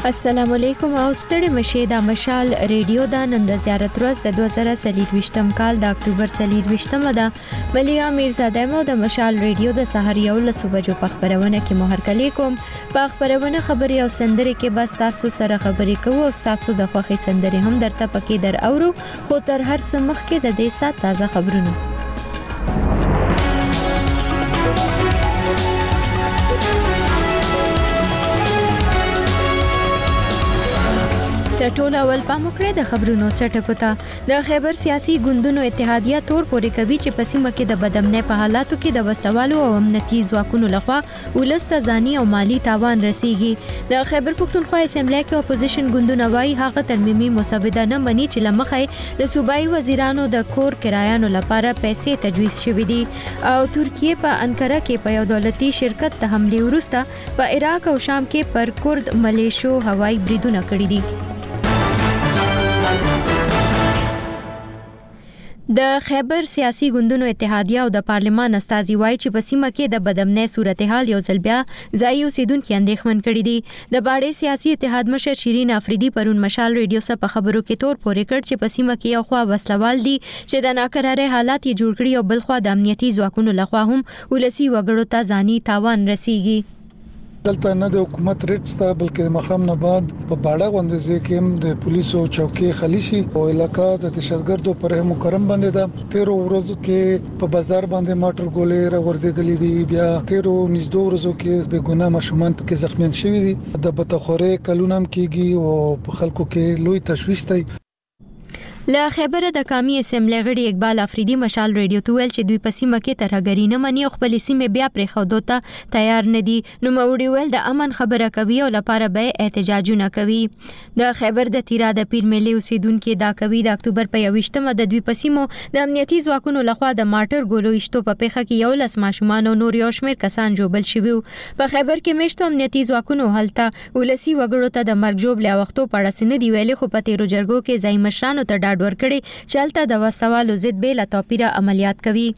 السلام علیکم او ستړي مشه د مشال ریډیو د نن د زیارت ورځ د 2023م کال د اکتوبر 23مه ده. ملیا میرزاده مو د مشال ریډیو د سحر یو لسو بجو په خبرونه کې محرکلی کوم. په خبرونه خبري او سندري کې بس تاسو سره خبري کوو او تاسو د خوخي سندري هم درته پکې در اورو. خو تر هر څه مخکې د دې سات تازه خبرونه. د ټول اول پاموکړه د خبرونو سټکو ته د خیبر سیاسي ګوندونو اتحادیه تور پورې کوي چې پسیمه کې د بدامنۍ په حالاتو کې د وسوالو او امنیتي ځواکونو لخوا ولسته ځاني او مالی تاوان رسیږي. د خیبر پښتونخوا اسمبلی کې اپوزیشن ګوندونه وايي هغه ترمیمي مسوده نه مني چې لمخې د صوبایي وزیرانو د کور کرایانو لپاره پیسې تجویز شوې دي او ترکیه په انکره کې په یو دولتي شرکت ته حمله وروسته په عراق او شام کې پر کورد ملیشو هوایي بریدونه کړي دي. د خیبر سیاسي ګوندونو اتحادیه او د پارلمان استازي وایي چې په سیمه کې د بدامنۍ صورتحال یو ځل بیا ځایي اوسیدونکو اندېښمن کړي دي. د باړې سیاسي اتحاد مشر شیرین افریدي پرون مشال ریډیو سره په خبرو کې تور پورې کړ چې په سیمه کې یو خوا وسلوال دي چې د ناکراره حالات یې جوړ کړي او بل خوا د امنیتي ځواکونو لخوا هم ولسی وګړو ته ځاني تاوان رسیږي. دلته نه د حکومت ریټ ستا بلکې مخام نه بعد په باړه غونډه کې د پولیسو چوکۍ خلیشي او علاقہ د دهشتګردو پر مکرم باندې د 13 ورځو کې په بازار باندې موټر ګولې راغورځېدلې دي. بیا 13 نږدې ورځو کې به ګناه مشومان پکې زخمیان شوي دي. د بتخوري کلونم کېږي او په خلکو کې لوی تشویش دی. له خیبره د قومي اسمبلی غړي اقبال افریدي مشال ریډیو ته ویل چې دوی په سیمه کې ترهګری نه مني او خپل سیمه بیا پرې خودو ته تیار نه دي. نو موري ویل د امن خبره کوي او لپاره به احتجاجونه کوي. د خیبر د تیرا د پیر ملي اوسیدونکو دا کوي د اکتوبر په 28مه د دوی په سیمو د امنیتي ځواکونو لخوا د ماټر ګولو ایشتو په پیخه کې یو لس ماشومان او نور یو شمېر کسان جوبل شوي. په خیبر کې مشته امنیتي ځواکونو هلته ولسی وګړو ته د مرګ جوړ لا وختو پړه سن دی ویلي خو په تیرو جرګو کې ځای مشرانو ته ورکړي چلته د وسوالو ضد به لا توپیره عملیات کوي.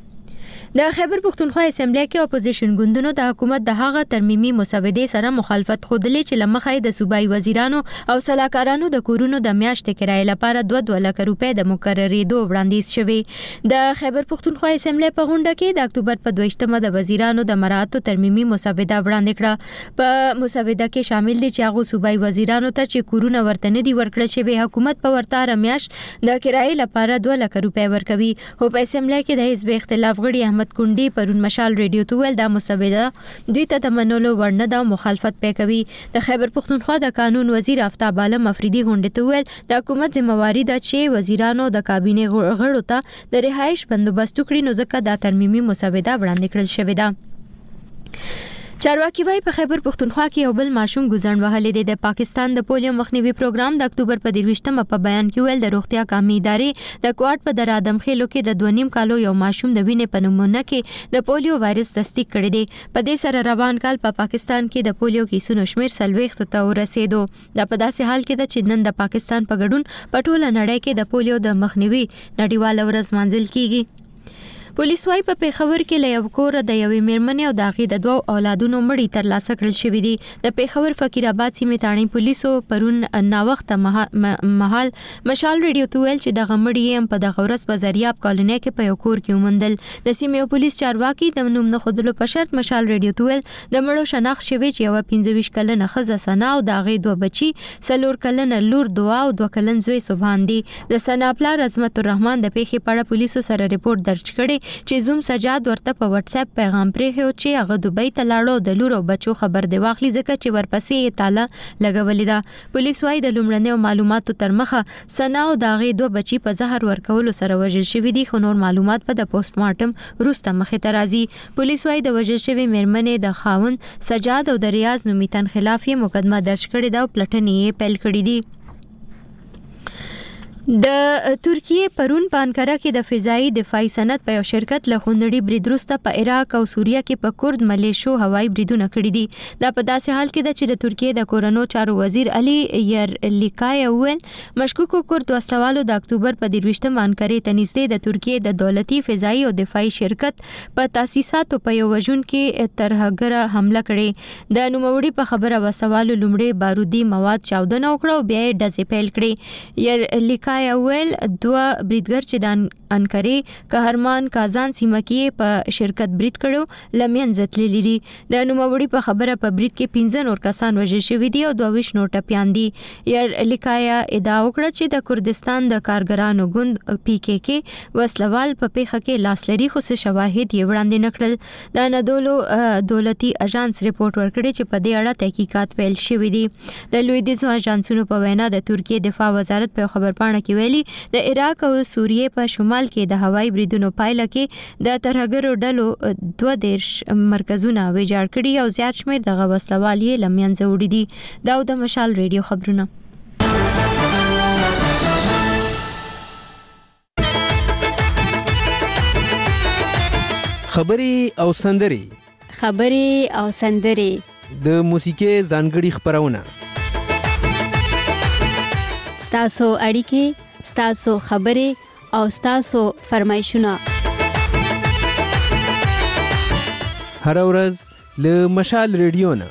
د خیبر پښتونخوا اسمبلی کې اپوزیشن ګوندونو د حکومت د هغه ترمیمي مسودې سره مخالفت خوده چې لمخې د صوبایي وزیرانو او سلاکارانو د کورونو د میاشتې کرایې لپاره 2 لک روپۍ د مقررېدو وړاندیز شوی. د خیبر پښتونخوا اسمبلی په غونډه کې د اکتوبر په 22مه د وزیرانو د مراعاتو ترمیمي مسوده وړاندې کړه. په مسوده کې شامل دي چې هغه صوبایي وزیرانو ته چې کورونه ورته نه دي ورکړل چې حکومت په ورته میاشت د کرایې لپاره 2 لک روپۍ ورکوي. او په اسمبلی کې د حزب اختلاف غړي احمد کونډي پرون مشال ریډیو ته ویل دا مسوده دوی ته د منلو وړ نه ده مخالفت کوي. د خیبر پښتونخوا د قانون وزیر آفتاب عالم افریدي غونډه ته ویل د حکومت ذمہواری ده چې وزیرانو د کابینه غړو ته د رهایش بندوبست کړي نو ځکه دا ترمیمي مسوده وړاندې کړل شوې ده. چارواکي وايي په خیبر پښتونخوا کې یو بل ماشوم ګزن وهلې دی. د پاکستان د پولیو مخنیوي پروګرام د اکتوبر په 23مه په بیان کې ویل د روغتیا قومي ادارې د کوټ په درادم خېلو کې د 2.5 کالو یو ماشوم د وینې په نمونه کې د پولیو وایرس تصدیق کړی دی. په دې سره روان کال په پاکستان کې د پولیو کیسونو شمیر 40 ته ورسېدو. دا په داسې حال کې ده چې نن د پاکستان په ګډون په ټوله نړۍ کې د پولیو د مخنیوي نړیواله ورځ مانځل کیږي. پولیس وايي په پیښور کې له یو کور د یوې میرمنې او د هغې د 2 اولادونو مړي ترلاسه کړل شوي دي. د پیښور فقیر آباد سیمې تاڼي پولیسو پرون ناوخته مهال مشال ریډیو ته ویل چې دغه مړي هم په دغه ورځ په زریاب کالونۍ کې په یو کور کې وموندل. د سیمې پولیس چارواکي د نوم نه ښودلو په شرط مشال ریډیو ته ویل د مړو شناخت شوی چې یو 25 کلنه ښځه سنا او د هغې 2 بچي 4 کلنه لور دعا او 2 کلن زوی سبحان دي. د سنا پلار عظمت الرحمن د پیښې په اړه پولیسو سره ریپورت درج کړي چې زوم سجاد ورته په واتس اپ پیغام پرېښو چې هغه دوبۍ ته لاړو د لور او بچو خبر دی واخلي ځکه چې ورپسې تاله لګولې ده. پولیس وايي د لومړنیو معلوماتو تر مخه سنا او د هغې 2 بچي په زهر ورکولو سره وژل شوي دي خو نور معلومات په د پوسټ مارټم وروسته مخې ته راځي. پولیس وايي د وژل شوي میرمنې د خاوند سجاد او د ریاض نومیتن خلاف یې مقدمه درج کړې ده او پلټنې یې پیل کړې دي. د ترکیه پرون په انکارا کې د فضائي دفاعي صنعت په یو شرکت له خوندړي برید وروسته په عراق او سوریه کې په کورد ملیشو هوایي بریدونه کړي دي. دا په داسې حال کې ده چې د ترکیه د کورونو چارو وزیر علي یرلیکای وویل مشکوکو کورد وسلوالو د اکتوبر په 23 انکارې ته نږدې د ترکیه د دولتي فضائي او دفاعي شرکت په تاسیساتو په یو وژن کې ترهګره حمله کړې. د نوموړي په خبره وسوالو لومړی بارودي مواد چاودنه وکړه او بیا یې ډزې پیل کړې. یرلیکای اول دوه بریدګر چې د انکارې قهرمان کازان سیمه کې په شرکت برید کړو لمن زتللی دي. د نوموړي په خبره په برید کې 15 نور کسان وژل شوي دي او 22 نور ټپيان دي. یرلیکایا ادعا وکړه چې د کردستان د کارګرانو ګوند PKK وسلوال په پیښه کې لاس لري خو څه شواهد یې وړاندې نکړل. د انادولو دولتي اژانس ریپورت ورکړي چې په دې اړه تحقیقات پیل شوي دي. د لویدیځو اژانسونو په وینا د ترکیه دفاع وزارت په خبرپاڼه کې ویلي د عراق او سوریه په شمال کې د هوایي بریدونو پایله کې د ترهګرو ډلو 22 مرکزونه ویجاړ کړي او زیات شمېر د وسلوال یې لمنځه وړي دي. دا د مشال ریډیو خبرونه. خبري او سندري د موسیقي ځانګړي خبرونه ستاسو اړیکې ستاسو خبرې او ستاسو فرمایشونه هر ورځ له مشال ریډیو نه.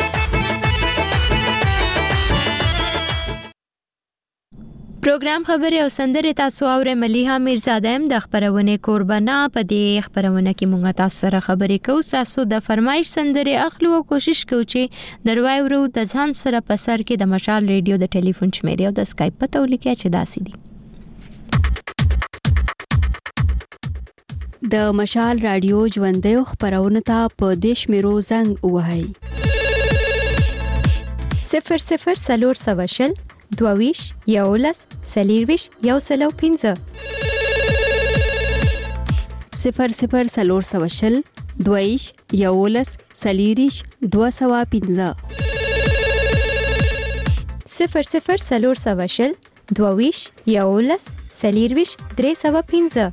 پروګرام خبري او سندري تاسو اورئ. مليحه میرزاده هم د خبرونه قربانه په دې خبرونه کې مونږ تاسو سره خبرې کوو. تاسو د فرمایش سندري اخلو او کوشش کوو چې دروای ورو د ځان سره په سر کې د مشال ریډیو د ټلیفون شمیرې او د اسکایپ پته ولیکئ چې داسې دي. د مشال رادیو ژوندۍ خبرونه ته په دیش میرو زنګ وهاي 00 22 یولس سلیرویش یو سلو 15 00 22 یولس سلیریش 215 00 22 یولس سلیرویش 315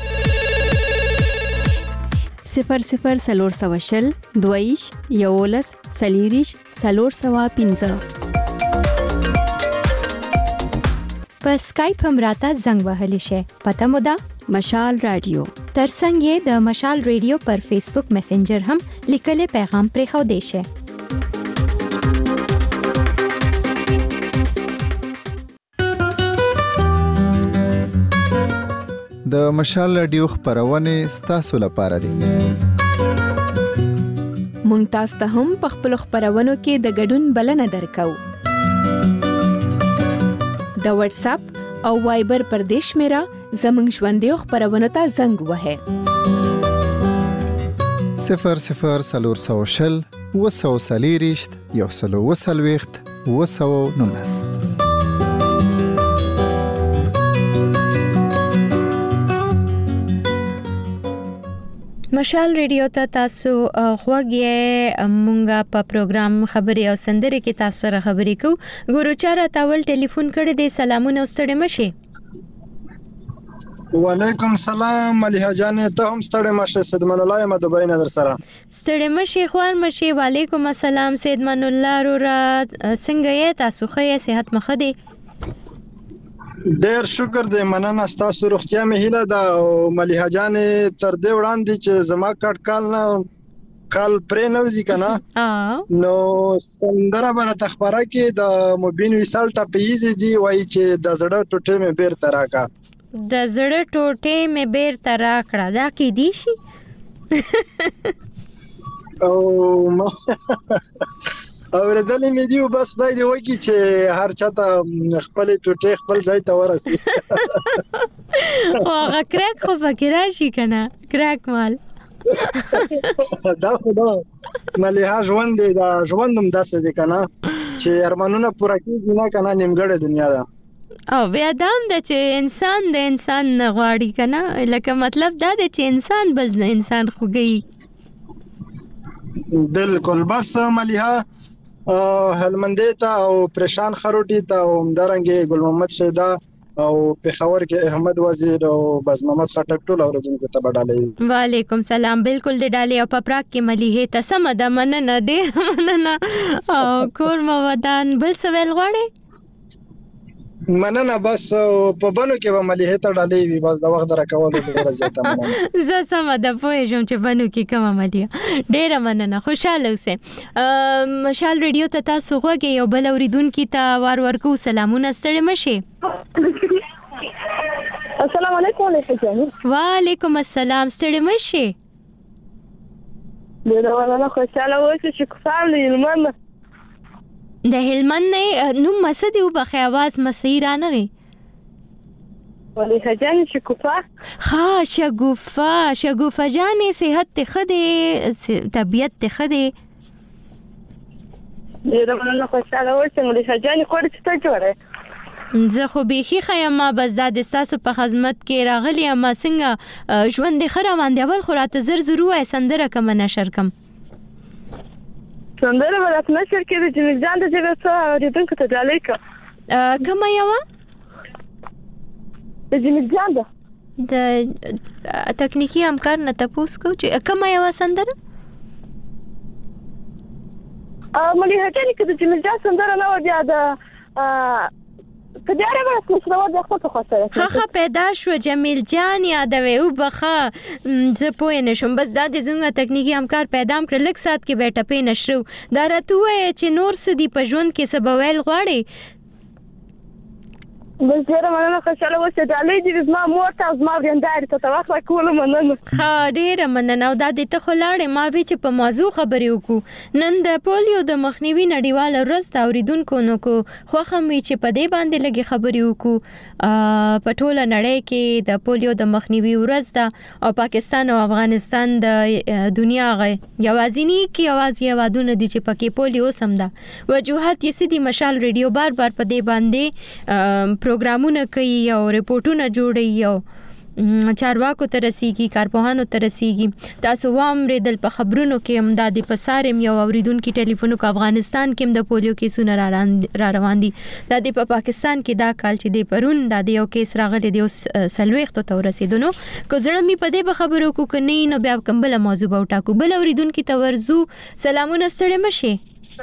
00 22 یولس سلیریش 315 په اسکایپ هم راته زنګ وهلی شي. پته مو ده مشال رادیو. ترڅنګ یې د مشال ریډیو پر فیسبوک میسنجر هم لیکلي پیغام پرې خو دی شي. د مشال رادیو خبرونه ستاسو لپاره دي. مونږ تاسو ته هم په خپل خبرونو کې د ګډون بلنه درکو. د واتس اپ او وایبر پر دیش میرا زمنګ ژوندۍ خبرونه ته زنګ وهه 00 وسوسلیریشت یو سلو وسلويخت وسو نونس. مشال ریډیو ته تاسو خوږی مونږه په پروګرام خبري او سندري کې تاسو سره خبرې کوو. ګورو چاره تاول ټلیفون کړی دی. سلامونه ستړي مشه. وعلیکم سلام مليحه جان ته هم ستړي مشه. سیدمن الله مدبای نظر سره ستړي مشه خوار مشه. وعلیکم السلام سیدمن الله رورا څنګه یې تاسو خې صحت مخه دی؟ ډیر شکر دې مننه تاسو روغتیا مې هیله ده او مليحه جان تر دې وړاندې چې زما کټ کال پرې نوځي کنه نو سندره باندې تخبره کې د موبین وصال ټاپیز دی وای چې د زړه ټوټه مې بیر تراکا د زړه ټوټه مې بیر تراکړه دا کې دی شي او ردلې مې دیو بس خدای دې وکړي چې هر چاته خپل ټوټه خپل ځای ته ورسي. او کرک خو فکر راشي کنه کرک مال دا خدا مليحه ژوند دی دا ژوندم داسې دی کنه چې ارمانونه پوره کیږي نه کنه نیمګړې دنیا ده او بیا دام د چې انسان د انسان غواړي کنه لکه مطلب دا د چې انسان بل انسان خوږي. بالکل بس مليحه هلمندې ته او پرشان خروټي ته او همدارنګه ګل محمد شیدا او پېښور کې احمد وزیر او بس محمد خټک ټول اوریدونکو ته بداله. وعلیکم سلام. بالکل د ډالې او پپراک کې مليحه ته سم ده مننه ډېر مننه او کور مو ودان بل سوال غواړي مننه بس په بنو کې به مليحه ته ډالې وي بس د وخت راکول ډیره زیاته مننه. زه سم ده پوهیږم چې بنو کې کومه مليحه ډیره مننه خوشاله اوسئ. مشال ریډیو ته تاسو غوږی یو بل اوریدونکو ته ورکو سلامونه ستړي مشي. السلام علیکم. وعلیکم السلام ستړي مشي. ډیره مننه خوشاله اوسئ چې کوم لمن د هلمند نه نو مسدي وبخي आवाज مسیر نه وي مليحه جان شګوفه شګوفه جان صحت ته خدي طبيعت ته خدي ډیره مننه خوشاله اوسئ مليحه جان کوړ څه جوړه زه خو بيخي خیمه بس د تاسو په خدمت کې راغلی ما څنګه ژوند خره باندې اول خو راته زر وای سندره کوم نشر کم سندره ولات نشر کې د جمیل جان د جبه اوریدونکو ته ډالې کا کومه یو د جمیل جان د تکنیکی همکار نه تاسو کو چې کومه یو سندره مليحه جان کې د جمیل جان سندره نه و بیا د کډاره ورته څه د خپل خاطر خه پیدا شو جمیل جان یادوي او بخا زه پوه نشم بس د زنګ تکنیکی همکار پیدا کړ لک سات کې بیٹه په نشرو دا راته چې نور سدي په ژوند کې سبویل غواړي بس ډیره مننه خوشاله اوسئ ډالۍ دې زما مور ته زما ویندار ته توخه کول مننه ډیره مننه او دا د ته خلاړې ما وی چې په موضوع خبرې وکړو نن د پولیو د مخنیوي نړیواله ورځ ته اوریدونکو نو کو خوخه می چې په دې باندې لګي خبرې وکړو په ټوله نړۍ کې د پولیو د مخنیوي ورځ ده او پاکستان او افغانستان د دنیا غي یوازینی کې आवाज یې وادونه دي چې پکې پولیو سم ده وجوهات یې سدي مشال ریډیو بار په دې باندې پروګرامونه کوي او ریپورتونه جوړي او چارواکو ته رسیږي کارپوهانو ته رسیږي تاسو وامریدل په خبرونو کې امدادي پسارم یو اوریدونکو ټلیفونو کو افغانستان کې د پولیو کیسونه را روان دي د په پاکستان کې دا کال چې د پرون د یو کیس راغلی دی سلويخت ته ورسیدونو کو زړه می په دې خبرو کو کني نو بیا کومبل موضوع به وټاکو بل اوریدونکو ته ورزو سلامونه ستړي مشي.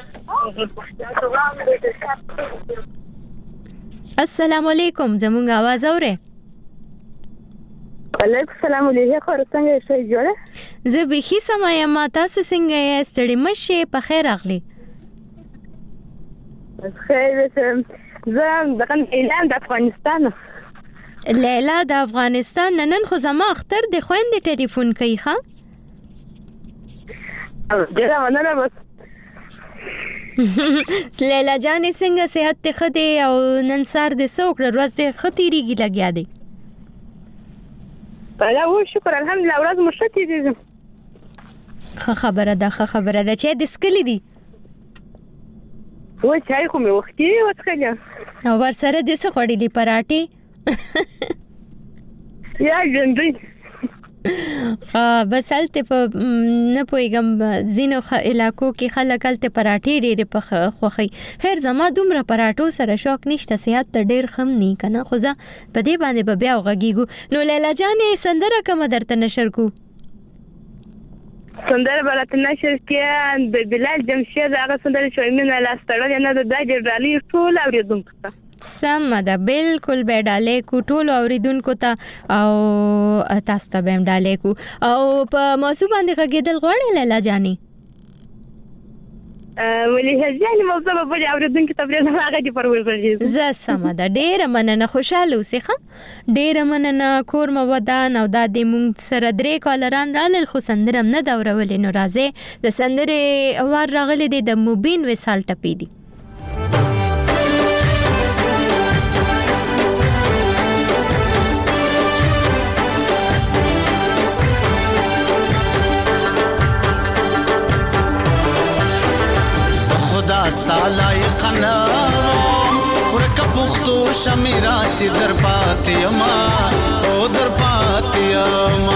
السلام علیکم زمونږ आवाज اوره وعلیکم السلام علیکم خو څنګه شئ جوړه زه به هیڅ ما ما تاسو څنګه یې ستړي مشه په خیر اغلی خیر زه د اعلان د افغانستان لیلا د افغانستان نن خو زما اختر د خويندې ټلیفون کوي ښا ډیره مننه بس لیلا جان څنګه صحت ته خدي او نن سار د سوکړه ورځ ته خطيريږي لګیا دی بلا و شکر الحمدلله ورځ مشتي دي خبره ده چې د سکلی دي و چای خو مې وختي وڅخه او ور سره د څه خړېلې پراټي یا ګندې بس الته په نه پويګم زینو علاقو کې خلک الته پراټې ډېر په خوخي خیر زما دومره پراټو سره شوق نشته صحت ته ډېر خم نه کنه خو ځه په دې باندې بیا وغږیږو نو لیلا جانې سندره کوم درته نشر کو سندره برات نشر کې د بلال جمشید هغه سندره شوی مینه لاستړل نه د داجر ډالي ټول اوریدونکو سم ده بالکل به ډالې کو ټول اوریدونکو ته او تاسو ته به ډالې کو او په موضوع باندې غږیدل غواړي لیلا جانې مليحه جان موضوع به بل اوریدونکو ته بل هغه دی پرورځي زه سم ده ډېر مننه خوشاله اوسې ښه ډېر مننه کور مو ودان او د دې مونږ سره درې کالران رالل خو سندرم نه دورولې نو راځي د سندرې اوار راغلي د مبین وسال ټپی دي داستا لایق نه ورکه پختو شمیرا سي در پاتیما او در پاتیما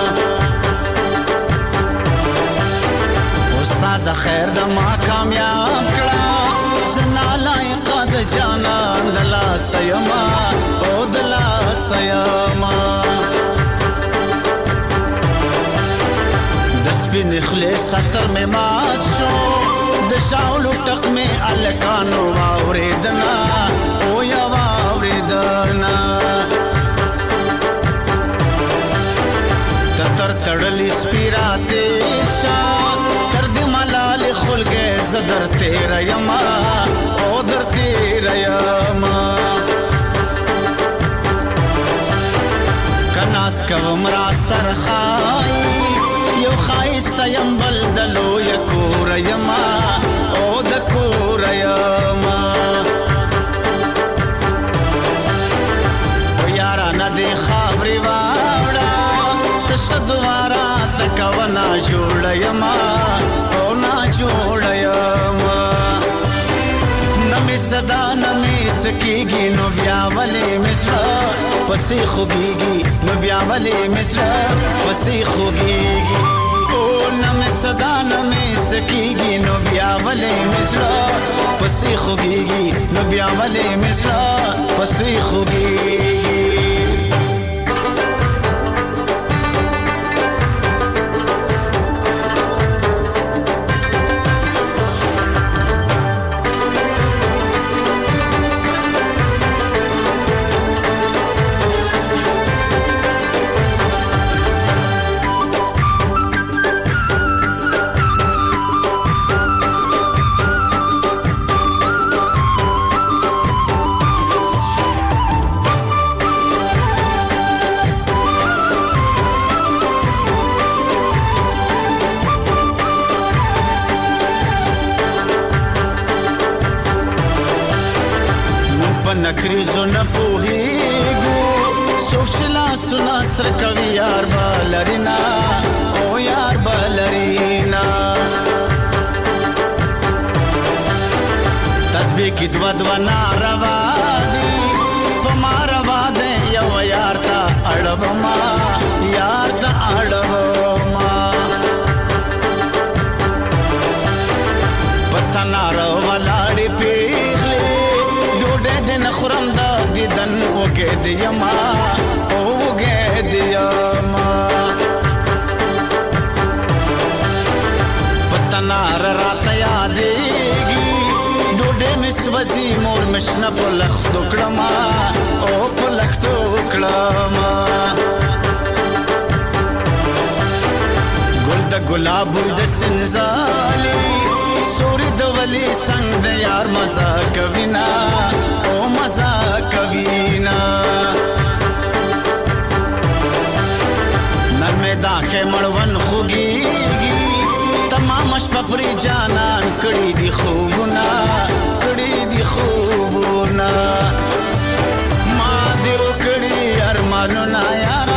استاد خیر د ما کامیاب کړه زنا لایق د جانان د لاس یما او سیما دسپین اخلی سطر میں مات شو دشاولو ٹک میں الکانو واوریدنا او یا واوریدنا تتر تڑلی سپیرا تیشا ترد ملال خلگے زدر تیرا یما او در تیرا یما کناس کمرا سرخائی یو خایستا یمبل دلو یکور یما او دکور یما و یارا ندی خابری واوڑا تشدوارا تکو نا جوڑ یما او نا جوڑ یما نمی صدا نمی سکیگی نو بیا ولی مصر پسی خوگیگی نو بیا ولی مصر پسی خوگیگی او نمی صدا نمی سکیگی نو بیا ولی مصر پسی خوگیگی نو بیا ولی مصر پسی خوگیگی نکریزو نپوهیگو سوچلا سنا سر کوي یار بالرینا او یار بالرینا تسبیح کی دوا ناروا دی پماروا دے یو یار تا اڑوما یار تا اڑوما پتا نارو ولاڑی پیغلی دن خورم دا دیدن وگے دیما وگے دیما پتنار رات یادیگی ڈوڈے مسوزی مور مشنا پلخ دکڑما او پلخ دکڑما گل دا گلاب دا سنزالی سوری دولی سنگ دا یار مزا کوینا او مزا کوینا نرمی داخے مڑون خوگیگی تمامش پپری جانان کڑی دی خوبونا ما دیو کڑی ارمانونا یارا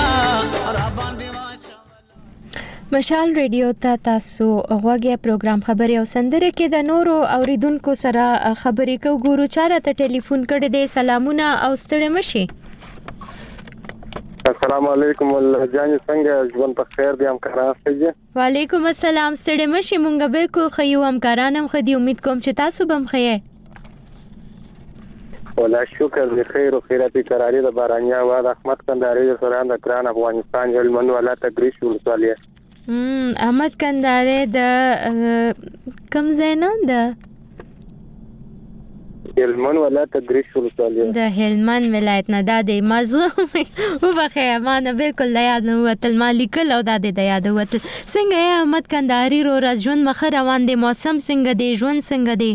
مشال ریډیو ته تاسو غوږی پروګرام خبري او سندره کې د نورو اوریدونکو سره خبرې کو ګورو چاره ته ټلیفون کړی دی سلامونه او ستړي مشي السلام علیکم الله جان څنګه ژوند په خیر دی همکاران څنګه وعلیکم السلام ستړي مشي مونږ بالکل خيو همکارانم خدي امید کوم چې تاسو بم خیر ولا شکر د خیر او خیراتي قراری د بارانیا و د احمد کندهاري سره د ګران افغانستان هلمند ولایت تګریش ولسوالۍ احمد کندهاري د کم زینا د هلمند ولایت تګریش ولسوالۍ د هلمند ولایت نه د مزه او بخیر ما نه بالکل یاد نه وتل مالکل او د یاد وتل څنګه احمد کندهاري رو راځون مخ روان دي موسم څنګه دی ژوند څنګه دی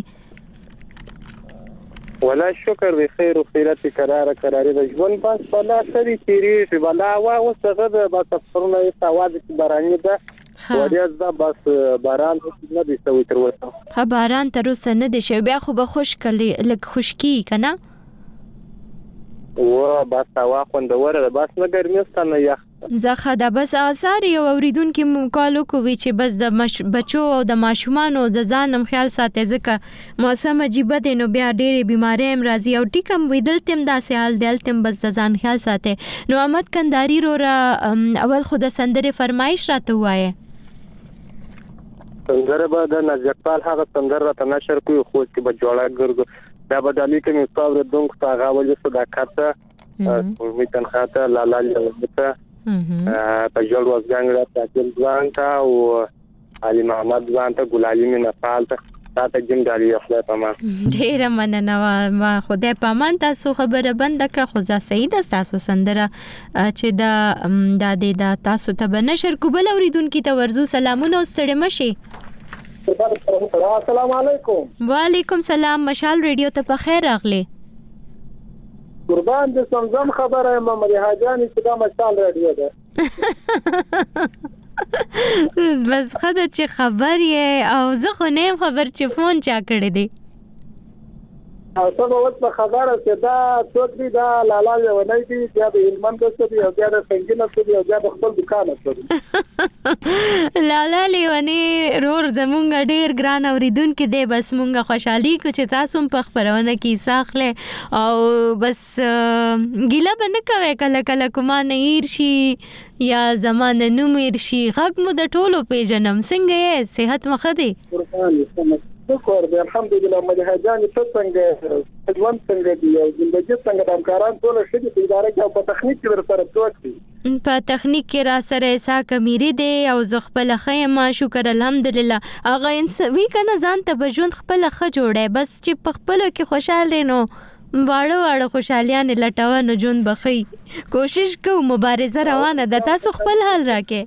ولا شکر د خیر او خیراتي قراری د ژوند پاس په لاسري تیری ولا وا وسغه د باسفرونه ساواز کی باراني ده وریاض دا بس باران نه دي سوي تر وته ها باران تر اوسه نه دي شو بیا خو به خوش کلی لک خشکی کنه و بس هوا خوندوره ده بس نه ګرمستانه یخ زخه دا بس آثار یو اوریدونکو مقالو کوي چې بس د بچو او د ماشومانو د ځانم خیال ساتي ځکه موسم عجیب دی نو بیا ډېرې بیماری هم راځي او ټیکم ویدل تم داسې حال دلتم بس د ځان خیال ساتي نو احمد کندهاري رو را اول خود سندره فرمایش راته وایي سندره به د نجقال هغه سندره راته نشر کوي خو چې به جوړه ګرځو دا به د لیکن استاد دونکو ته هغه ولې صداقت سپوږمۍ تنخواته لالا لیونته پژول وزګانګړه تاکل ځوان ته او علي محمد ځوان ته ګلالي مینه پال ته تاسو جیم دالي خپل پامان ډیر مننه ما خدای پامان تاسو خبره بند کړه خو ځا صحیح ده تاسو سندره چې دا تاسو ته بنشر کوبل اوریدونکو ته ورزو سلامونه ستړي مشي السلام علیکم وعلیکم سلام مشال ریډیو ته په خیر راغلی قربان دې سمزم خبره ما مليحه جان چې دا مشال ریډیو ده بس خدای چې خبر یې او زه خو نه خبر چې فون چا کړی دی او څه وخت په خبره چې دا څوک دی دا لالا ونی دی بیا د هلمند څخه دی او بیا د څنګه څخه دی او بیا د خپل دکان څخه لالا لیونی رور زمونږ ډیر ګران اوریدونکو دی بس مونږه خوشحالي کو چې تاسو په خبرونه کې ساخله او بس ګیله بنه کوي کله کله کومه نه شي یا زمانه نوم شي غږ مو د ټولو پیژنم څنګه یې صحت مخه دی شکر دې الحمدلله مليحه جان ته څنګه ژوند څنګه دی او ژوندۍ څنګه د همکاران ټول شي په اداره کې او په تخنیک کې ورسره څوک دي په تخنیک کې را سره اساک امیری دی او ز خپل خیمه شکر الحمدلله اغه انسوي کنه ځان ته بجوند خپل خ جوړه بس چې په خپل کې خوشاله نو واړه خوشالیان لټاو نه جون بخي کوشش کو مبارزه روانه د تاسو خپل حل راکې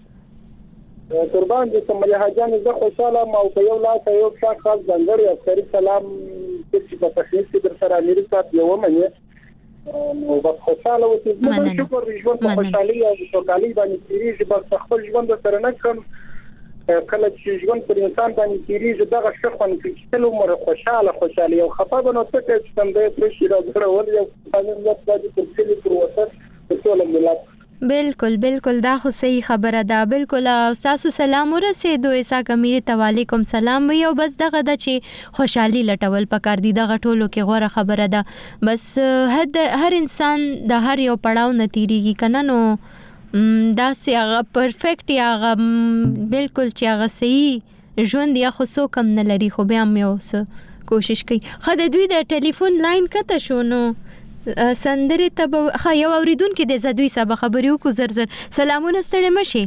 قربان دې مليحه جان زه خوشاله ما په یو لاس یو ښه خاص ځنګړی عسکري سلام چې په تخنیک کې در سره امیر صاحب یو منه نو بس خوشاله و چې زه شکر ژوند په خوشحالي او سوکالي باندې تیریږي بس خپل ژوند سره نه کوم کله چې ژوند پر انسان باندې تیریږي دغه شخص چې ټول عمر خوشاله او خفه بنو څه چې څنګه پرې شي راځره ول یو قانون باندې په کلی پر وسط ټول ملت بالکل دا خو صحیح خبره ده بالکل تاسو سلام ورسېدو اسا کمیر ته وعلیکم سلام یو بس دغه د چې خوشحالي لټول پکار دي دغه ټولو کې غوړه خبره ده بس هر انسان د هر یو پړاو نتیریږي کنه نو دا سی هغه پرفیکټ یا هغه بالکل چې هغه صحیح ژوند یا خو سو کم نه لري خو بیا مې اوس کوشش کوي خدای دوی د ټلیفون لاین کته شونو سندره ته یو اوریدونکو د زدوی سبا خبرو کو زرزر سلامونه ستړي مشي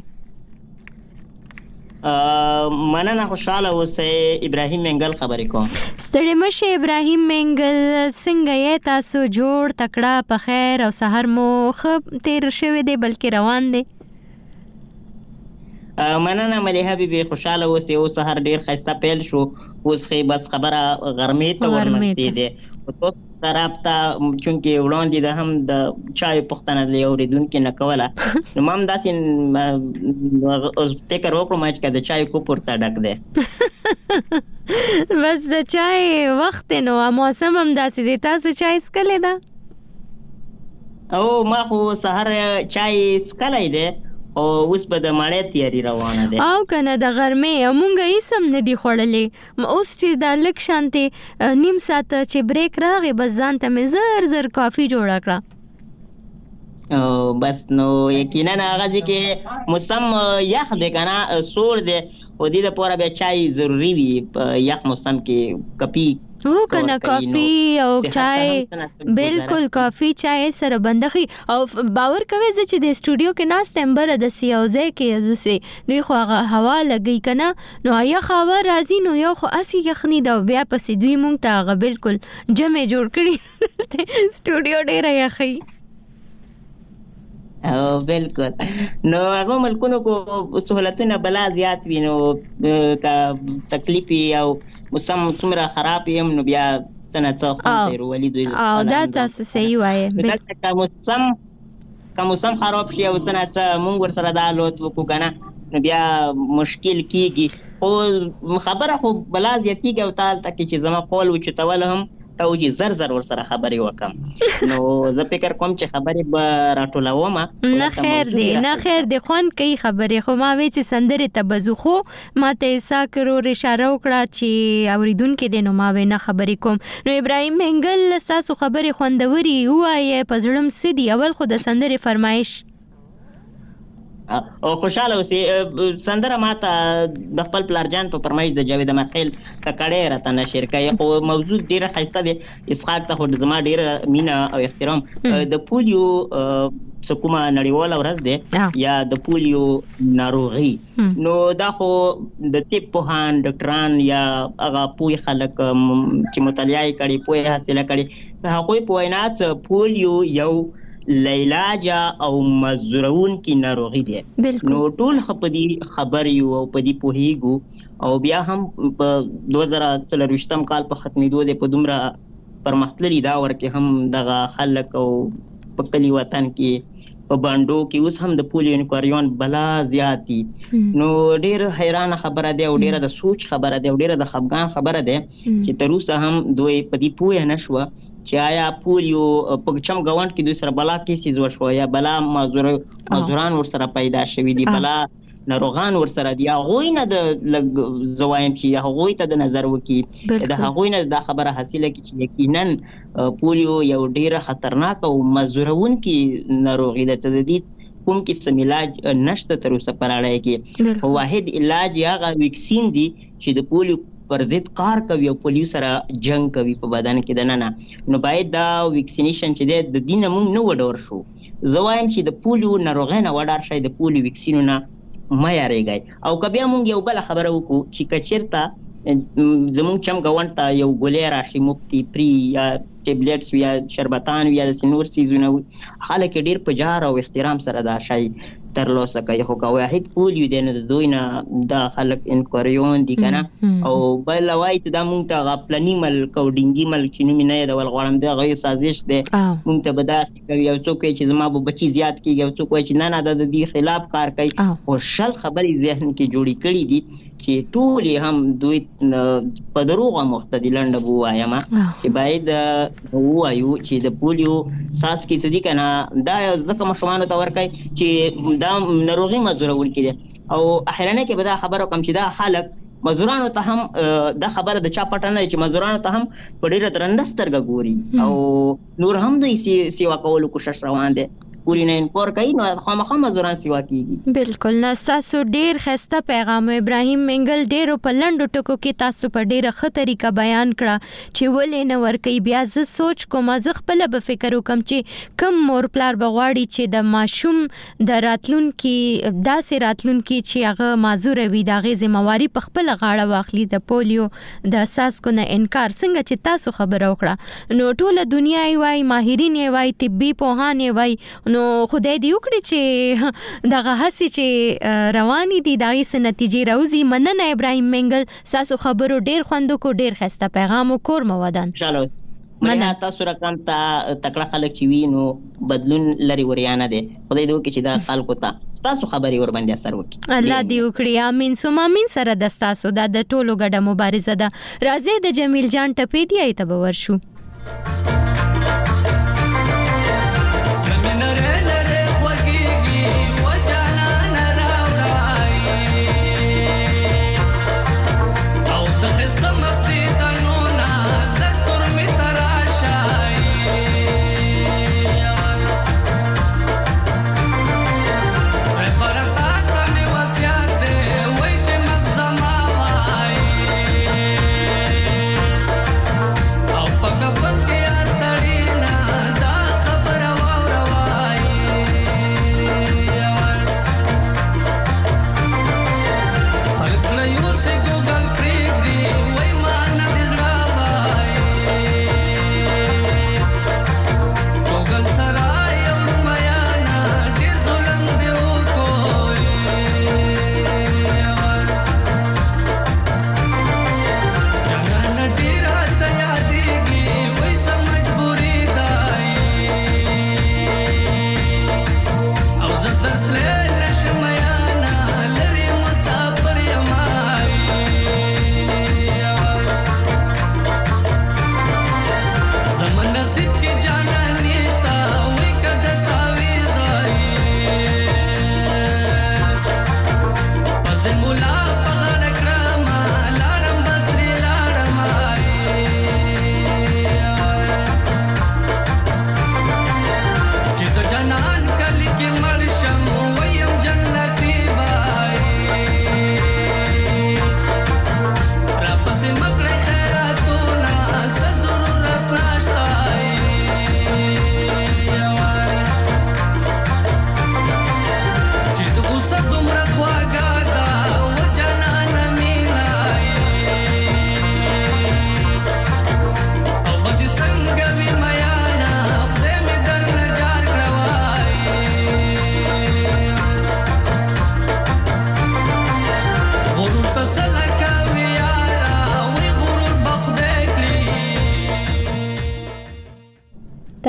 مننه خوشاله اوسه ابراهیم منګل خبرې کوم ستړي مشي ابراهیم منګل څنګه یې تاسو جوړ تکړه په خیر او سحر مو خب تیر شوه دی بلکې روان دی مننه مليحه بي خوشاله اوسه او سحر ډیر خسته پیل شو اوس خې بس خبره غرمې ته ورنږدې دي او تاسو رابطه چونکه وړاندې د هم د چای پختنه دی اوریدونکو نه کوله نو مام داسې فکر وکړم چې د چای کو پورته ډک دی بس د چای وخت نو موسم هم داسې دی تاسو چای سکلې ده او ما خو سحر چای سکلې ده او اوس به د ماړې تیاری روانه ده او کنه د غرمې مونږه یې سم نه دی خوړلې اوس چې د لک شانته نیم ساعت چې بریک راغی بس ځان ته مې زر کافي جوړ کړه او بس نو یقینا هغه چې موسم یخ دی کنه سور دی او دې لپاره به چای ضروری وي یخ موسم کې کپی او کنه کافی او چای بالکل کافی چای سره بندخي او باور کوي چې د استودیو کې ناس تمبر د سیاوزه کې د دوی خو هوا لګي کنه نو یا خوا راځي نو یو خو اسی یخنی دا بیا پسې دوی مونږ ته بالکل جمع جوړ کړی استودیو ډیر یخي او بالکل نو هغه ملکونو کو سہولتونه بلا زیات وینو کا تکلیف او موسم څومره خراب یم نو بیا څنګه خو ولې دوی او دا تاسو صحیح وایي موسم خراب شي او څنګه مونږ ور سره دا لوت وکړو کنه نو بیا مشکل کیږي او خبره خو بلا زیات کیږي او تعال تک چې زما قول و چې تول هم ته چې زر ور سره خبرې وکم نو زه فکر کوم چې خبرې به راټولوم نه خیر دی خون کوي خبرې خو ما وی چې سندره تبزو خو ما ته ساکرو اشاره وکړه چې اوریدونکو دې نو ما وی نه خبرې کوم نو ابراهیم منګل تاسو خبرې خوندوري وایي پزړم سدي اول خو د سندره فرمایش او خوشاله اوسې. سندره ماته د خپل پلارجان په فرمایش د جاوید احمدخیل ککړې راته نشر کړي، خو موضوع ډیره ښایسته دی. اسحاق ته خو زما ډیره مینه او احترام. د پولیو کومه نړیواله ورځ ده یا د پولیو ناروغي، نو دا خو د طب پوهان ډاکټران یا هغه پوه خلک چې مطالعه کړي، پوهه حاصله کړي، هغوی په وینا پولیو یو لیلاجا او مزرون کی ناروغي دی. نو ټول خپدي خبر یو او پدی پوهیګو، او بیا هم په 2023 کال په ختمېدو دی. په دومره پرمختللي داور کې هم دغه خلک او په کلی وطن کې په باندو کې اوس هم د پولیو انکواریون بلا زیاتی. نو ډیر حیران خبره ده او ډیره د سوچ خبره ده او ډیره د خفګان خبره ده چې تر اوسه هم دوی په دې پوهه نشوه چې آیا پولیو په چم غوند کې دوی سره بلا کیسز وشو یا بلا مازوران ورسره پیدا شوی دي، بلا ناروغان ورسره دي. هغوی نه د زوایم چې هغوی ته د نظر وکي، د هغوی نه د خبره حاصله کی چې یقینا پولیو یو ډیره خطرناک او مزورون کی ناروغي ده چې د دې کوم قسم علاج نشته تر اوسه پر اړه کې. واحد علاج هغه ویکسین دی چې د پولیو پر ضد کار کوي او پولیو سره جنگ کوي په بدن کې دننه. نو باید دا ویکسینیشن چې د دینه مونږ نه وډور شو. زوایم چې د پولیو ناروغي نه وډار شي، د پولیو ویکسینونه ما یاریږي. او کبه مونږ یو بل خبره وکړو چې کچیرته زمونږ چم غوند ته یو ګولې راشي مفتی پری یا ټابلیټس یا شربتان یا د سنور سیزونه، خلک ډیر په جار او احترام سره دا شي ترلاسه کوي. خو که واحد پولیو دی نو د دوی نه دا خلک انکواریون دي کنه. او بل وایي چې دا مونږ ته غپلنی ملک او ډینګي ملک چې نوم نه یادول غواړم، دا غي سازش دی. مونږ ته به داسې کوي او څوک چې زما به بچي زیات کیږي او څوک چې نه د دې خلاف کار کوي. او شل خبرې ذهن کې جوړې کړې دي چې ټول هم دوی په دروغه مختدلند بوایم چې باید وایو چې د پولیو ساس کې څه دي کنه. دا ځکه مشمانو ته ورکای چې دا ناروغي مزورون کې دي. او احیانا کې به دا خبره کوم چې دا خلک مزورانو ته هم دا خبره د چا پټه نه چې مزورانو ته هم په ډیره درندسترګه ګوري او نور هم دوی سیوا کولو کوشش روان دي. پوری نه انکور کوي نو خامخا مزوران سیوا کیږي. بالکل. نه تاسو ډیر خسته پیغام ابراهیم منګل ډیر په لندو ټکو کې تاسو په ډیره ښه طریقه بیان کړه چې ولې نه ور کوي. بیا زه سوچ کوم زه خپل به فکر وکم چې کم مور پلار بغواړي چې د ماشوم د راتلون کې داسې راتلون کې چې هغه معذور وي دا غي ذمہواری په خپل غاړه واخلي. د پولیو د اساس کو نه انکار څنګه چې تاسو خبر وکړه نو ټوله دنیا یې وای، ماهرین یې وای، طبي پوهان یې وای، نو خدای دې وکړي چې دغه هسي چې رواني دي دغه څه نتیجې راوځي. مننه ابراهیم منګل، تاسو خبرو ډیر خوندو کو ډیر خسته پیغام او کور مودان. مننه. تاسو رقم ته تکړه خلک چې وینو بدلون لري وریانه دي. خدای دې وکړي چې دا خلکو ته تاسو خبري ور باندې اثر وکړي. الله دې وکړي. امين ثم امين. سره د تاسو د ټولو ګډه مبارزه ده. راځي د جمیل جان ټپې دی ایت به ورشو. I'll fuck up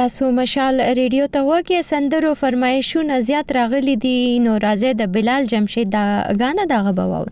تاسو مشال ریډیو ته وګورئ سندرو فرمایشونه زیات راغلي دي نو راځي د بلال جمشید دا غانا دا غباور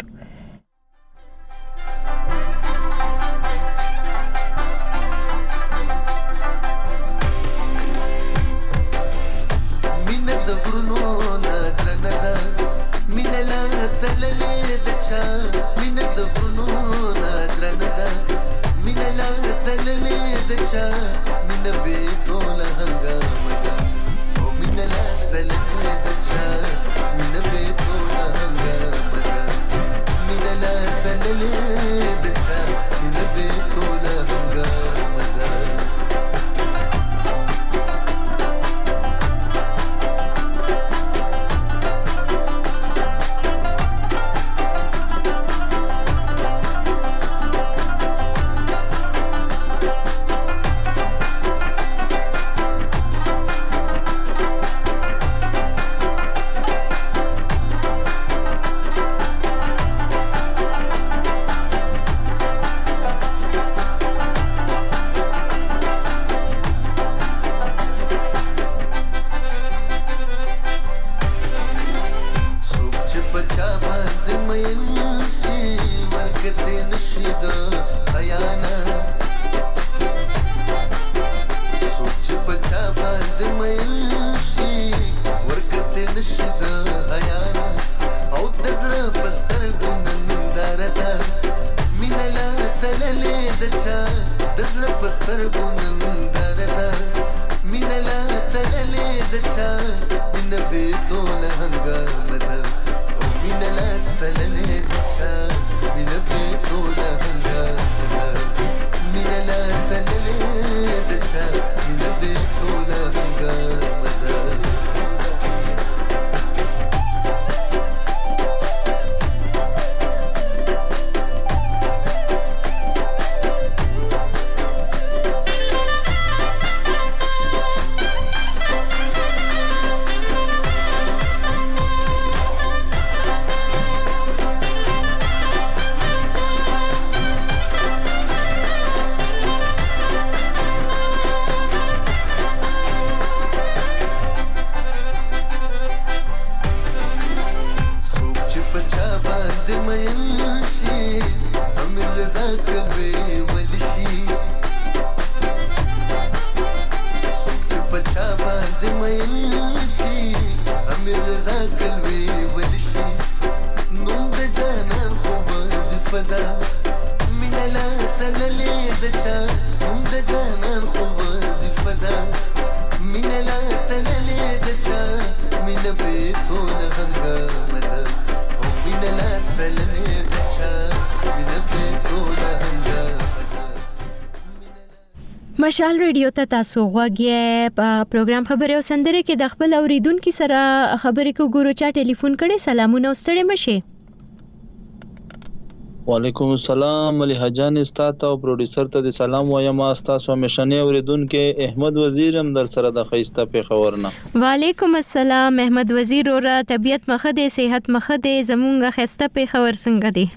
مشال ریډیو ته تاسو غوږی په پروګرام خبرې او سندره کې د خپل اوریدونکو سره خبرې کو ګورو چا ټلیفون کړي سلامونه ستړي مشه وعلیکم السلام ملیحه جان استاد او پروډوسر ته د سلام وایم استاد همیشنه اوریدونکو احمد وزیر هم در سره د خیسته په خبرنا وعلیکم السلام احمد وزیر اور طبيعت مخده صحت مخده زمونږه خیسته په خبر څنګه دی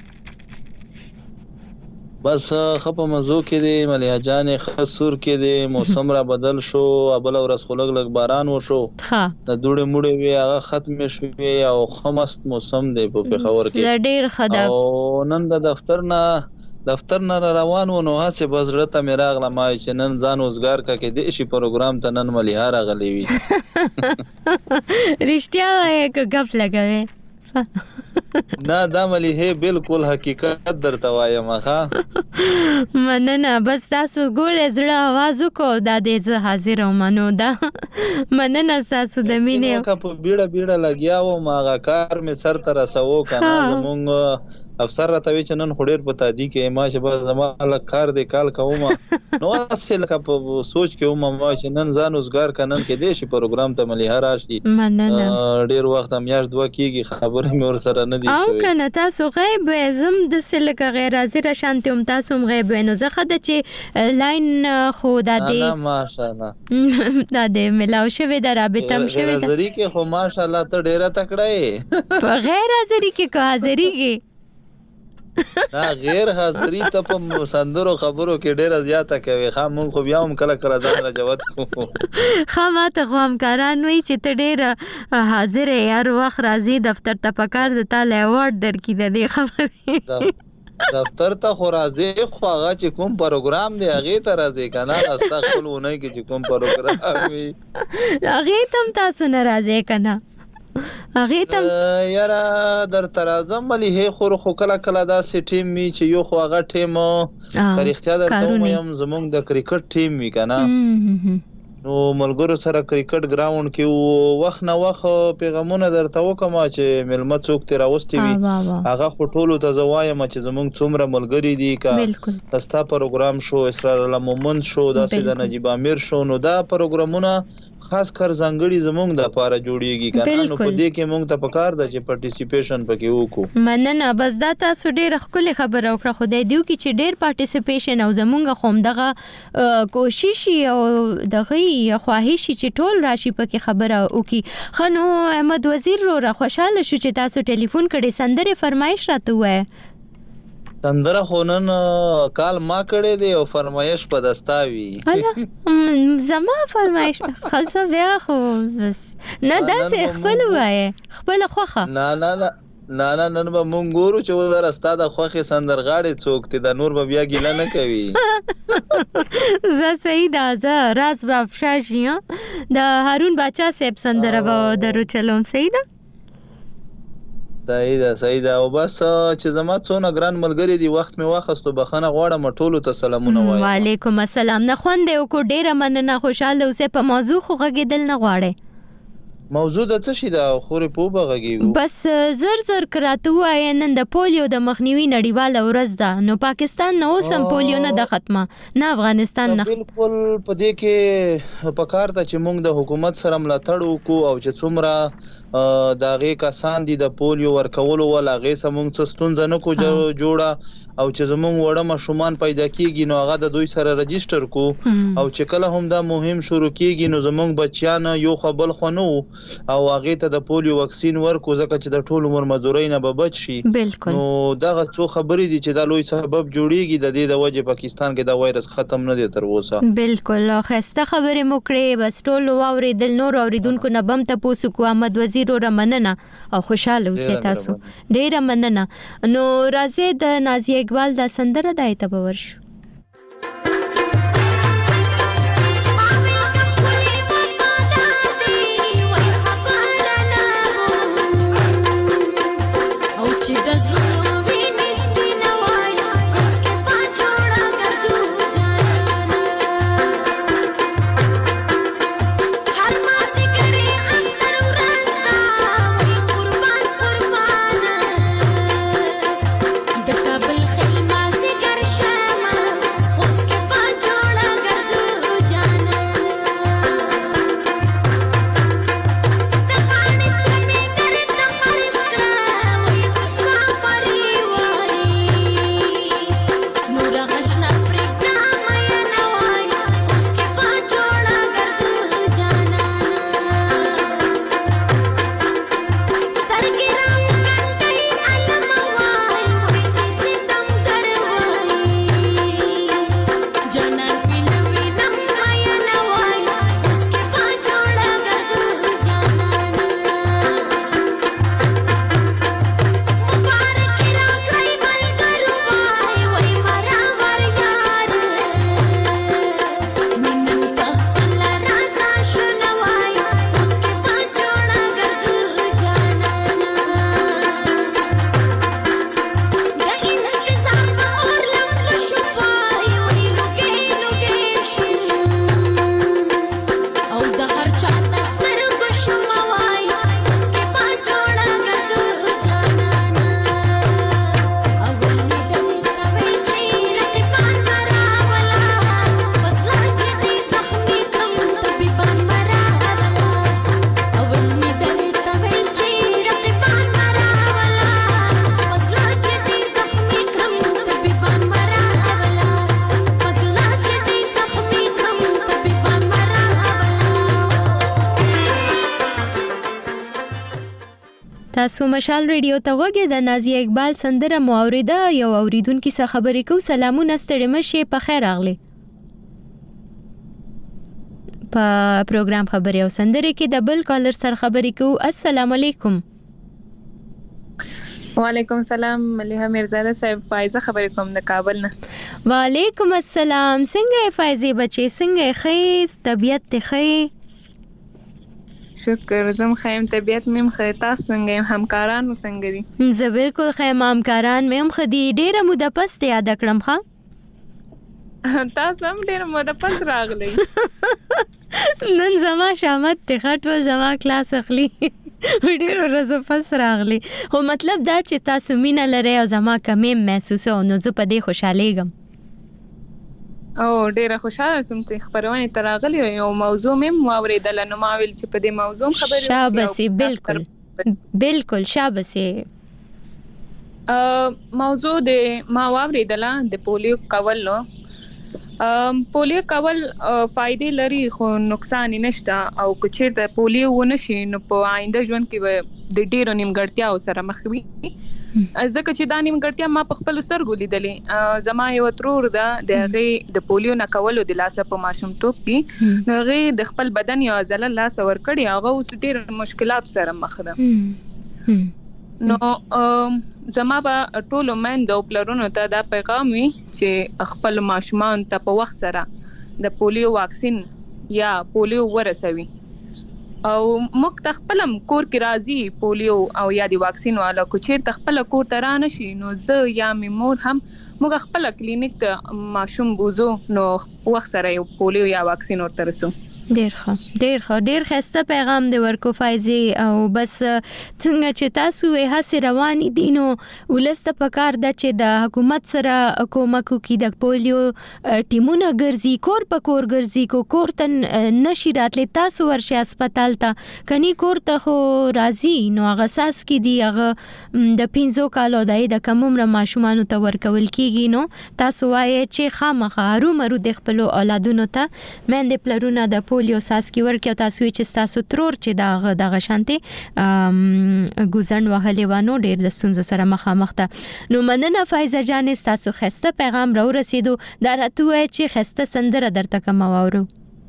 بس خپ مزو کې دی ملیحه جان خسور کې دی موسم را بدل شو ابل ورس خلک لګ باران وشو ها د دوړې موړې وی هغه ختم شوی او خمست موسم دی په خبر کې ډېر خدا او نن د دفتر نه روان و نو هڅه بزړه ته میراغله ما چې نن ځان وزګار کا کې د شي پروګرام ته نن ملیحه راغلی وی رښتیا یې غف لګوي نه دا ملیحه بالکل حقیقت درته وایم ښا مننه بس تاسو ګوره زړه आवाज کو دا دې زه حاضر ومنو دا مننه تاسو د مینې کا په بیړه لګیاو ماغه کار می سر تر رسو کنه زمونږ افسر راته چې نن خډیر په تادی کې ما چې به زما کار دی کال کوم نو اصل کا په سوچ کې ما چې نن ځان وزګار کنن کې دی شي پروګرام ته ملیحه راشي مننه ډیر وخت هم یاش دوه کیږي خبره مې ور سره نه دی او کنه تاسو غیب زم د سلګه غیر حاضر شانته هم تاسو غیب نو زخه د چې لاین خو د دې ماشاءالله د دې ملاو شوی د رابطه هم شوی د حاضری کې خو ماشاءالله ته ډیره تکړه یې په غیر حاضری کې کو حاضری کې دا غیر حاضری ته په سندرو خبرو کې ډیره زیاته کوي. مونږ خو بیا هم کله کله ځان راجوت کوو. ما ته خو همکاران وایي چې ته ډېره حاضر یې، هر وخت راځي دفتر ته، پکار د تا له ایوارډ درکړي د دې خبرې. دفتر ته خو راځي، خو هغه چې کوم پروګرام دی هغې ته راځي که نه، ستا خپل اونۍ کې چې کوم پروګرام وي هغې ته هم تاسو نه راځئ که نه؟ هغې ته یاره درته راځم ملیحې، خو کله کله داسې ټیم وي چې یو خو هغه ټیم که رښتیا درته ووایم زموږ د کرکټ ټیم وي که نه، نو ملګرو سره کرکټ ګراوند کې وخت نه وخت پیغامونه درته وکم چې مېلمه څوک ترې راوستي وي، هغه خو ټولو ته زه وایم چې زموږ څومره ملګري دي، که ستا پروګرام شو، اسرار الله مومند شو، داسې د نجیب امیر شو، نو دا پروګرامونه خاص کر ځانګړي زموږ د لپاره جوړیږي که نه، نو په دې کې موږ ته پکار ده چې پارټیسیپیشن پکې وکړو. مننه، بس دا تاسو ډېره ښکلې خبره وکړه، خدای دې وکړي چې ډېر پارټیسیپیشن او زموږ خو همدغه کوشش او دغه خواهش چې ټول راشي پکې خبره وکړي. ښه نو احمد وزیر وروره خوشحاله شو چې تاسو ټلیفون کړی، سندرې فرمایش راته ووایه. سندره خو نن کال ما کړی دی او فرمایش په دستا وي. زما فرمایش خلصه بیا خو بس نه داسې خپل وایه، خپل خوښه. نه نن به مونږ ګورو چې ولر ستا د خوښې سندرغاړي څوک دی، د نور به بیا ګیله نه کوي. زه صحیح ده، زه راز به افشا شي، د هارون باچا صاحب سندره به درو چلوم. صحیح ده صحیح ده. او بس چې زما څونه ګران ملګری دی وخت مې واخستو، بخښنه غواړم، ټولو ته سلامونه وایم. وعلیکم السلام. نه خوند یې وکړو، ډېره مننه، خوشحاله اوسئ. په موضوع خو غږېدل نه غواړئ؟ موضوع د څه شي ده خورې په وبه غږېږو؟ بس زر که راته ووایه نن د پولیو د مخنیوي نړیواله ورځ ده، نو پاکستان نه اوس هم پولیو نه ده ختمه، نه افغانستان نه. بالکل په دې کې پکار ده چې موږ د حکومت سره ملاتړ وکړو، او چې څومره د هغې کسان دي د پولیو ورکولو ول، هغې سره موږ څه ستونزه نه کو جوړه، او چې زموږ وړه ماشومان پیدا کېږي نو هغه د دوی سره رجسټر کو، او چې کله هم دا مهم شروع کېږي نو زموږ بچیان یو خو بل خو نه وو، او هغې ته د پولیو واکسین ورکو، ځکه چې د ټول عمر مزدورۍ نه به بچ شي. نو دغه څو خبرې دي چې دا لوی سبب جوړیږي، د دې د وجې پاکستان کې دا وایرس ختم نه دی تر اوسه. بالکل ښایسته خبرې مو کړې، بس ټول واورېدل، نور اوریدونکو نه به هم تپوس وکړو. احمد وزیر وروره مننه او خوشحاله اوسئ تاسو، ډېره مننه. نو راځئ د نازیه اقبال دا سندره دای ته به ورشو. د کابل خلما سي ګر شمه تاسو مشال ریډیو ته وګورئ د نازیه اقبال سندره مو اوریده یو اوریدونکو سره خبرې کو سلامونه ستړي مشه په خیر راغلی په پروګرام خبرې او سندره کې د بل کالر سره خبرې کو السلام علیکم وعلیکم السلام ملیحه میرزاده صاحب فایزه خبرې کوم د کابل نه وعلیکم السلام څنګه فایزه بچي څنګه خې طبيعت ته خې شکر زم خیم طبيعت مم خې تاسو څنګه همکاران څنګه دي زه بالکل خیم همکاران مم خدي ډیره موده پس ته یاد کړم ها تاسو هم ډیره موده پس راغلی نن زما شامت ته خټول زما کلاس اخلي ډیره ورځې پس راغلی خو مطلب دا چې تاسو مینه لرئ او زما کمی محسوسه او نو زه په دې خوشالېږم او ډیره خوشاله سوم چې خبرونه تراغلی یو موضوع مم واوریدل نو ما ویل چې په دې موضوع خبرې شابسي بالکل شابسي موضوع د ما واوریدل د پولیو کول نو پولیو کول فائدې لري خو نقصان نشته او کچیر د پولیو ونشي نو په آینده ژوند کې د ډیرو نیمګړتیاو سره مخ وي ځکه چې دا نیمګړتیا ما په خپل سترګو لیدلې زما یو ترور ده د هغه د پولیو نه کولو د لاسه په ماشومتوب کې نو هغه د خپل بدن یو ځل لاس ور کړی هغه اوس ډیر مشکلات سره مخ ده نو زما به ټولو مېندو پلرونو ته دا پیغام وي چې خپل ماشومان ته په وخت سره د پولیو واکسین یا پولیو ورسوي او موږ تخپلم کور کې راځي پولیو او یا د واکسین والا کوچیر تخپل کور ته را نشي نو زه یا مور هم موږ خپل کلینیک ته ماشوم بوزو نو وخت سره یو پولیو یا واکسین ورته رسو ډیر خسته پیغام دی ورکو فایزي او بس څنګه چې تاسو یې هڅه روان دي نو ولسته پکار د چې د حکومت سره کومک کوي د پولیو ټیمونه ګرځي کور په کور ګرځي کور ته نشي راتلې تاسو ورشي هسپتال ته کني کور ته خو راځي نو هغه اساس کې دی هغه د 15 کالو د کم عمر ماشومان ته ورکول کیږي نو تاسو وایي چې خامخا هرومرو د خپل اولادونو ته مند پلرونه د پولیو ساس کی ورکه تاسو چې تاسو ترور چې دغه شانتي ګوزن وهلې وانو ډیر د سنځو سره مخامخ ته نو مننه فایزه جان تاسو خسته پیغام را رسیدو دا راته چې خسته سندره درته کوم واورو